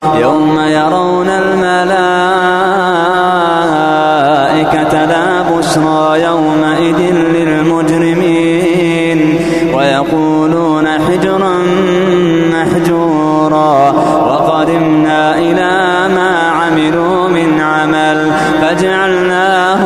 يوم يرون الملائكة لا بشرى يومئذ للمجرمين ويقولون حجرا محجورا وقدمنا إلى ما عملوا من عمل فجعلناه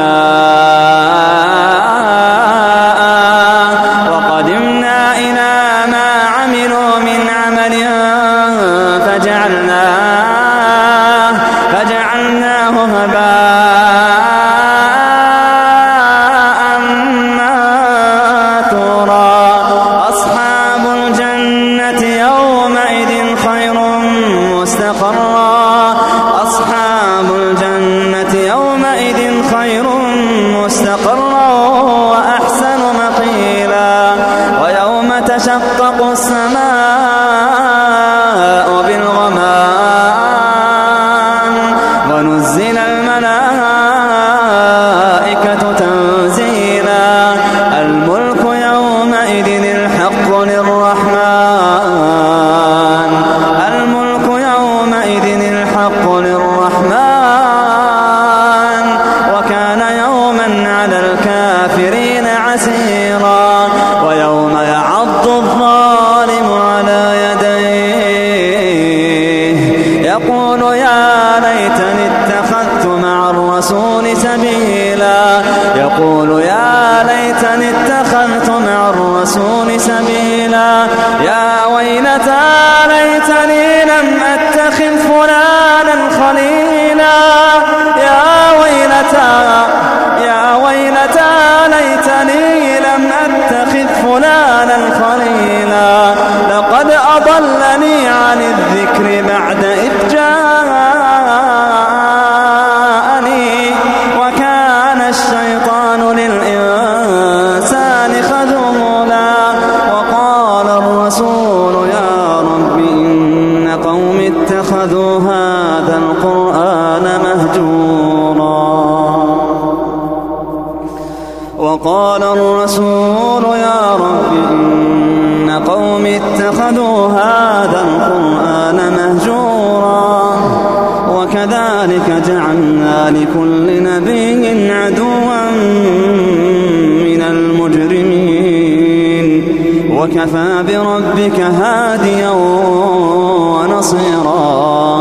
تشقق السماء بالغمام ونزل الملائكة تنزيلا الملك يومئذ الحق للرحمن الملك يومئذ الحق للرحمن وكان يوما على الكافرين عسيرا ويوم يعض الظالم على يديه يقول يا ليتني اتخذت مع الرسول سبيلا يقول يا ليتني اتخذت مع الرسول سبيلا يا ويلتى ليتني لم أتخذ فلانا خليلا يا ويلتى ليتني لم أتخذ فلانا خليلا لقد أضلني عن الذكر بعد إذ جاءني وكان الشيطان للإنسان خذولا وقال الرسول يا رب إن قوم اتخذوا هذا القرآن مهجورا وقال الرسول يا رب إن قوم اتخذوا هذا القرآن مهجورا وكذلك جعلنا لكل نبي عدوا من المجرمين وكفى بربك هاديا ونصيرا